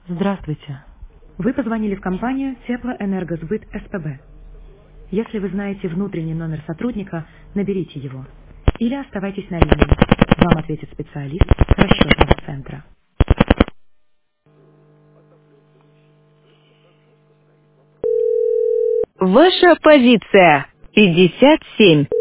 Здравствуйте. Вы позвонили в компанию Теплоэнергосбыт СПБ. Если вы знаете внутренний номер сотрудника, наберите его. Или оставайтесь на линии. Вам ответит специалист расчетного центра. Ваша позиция 57.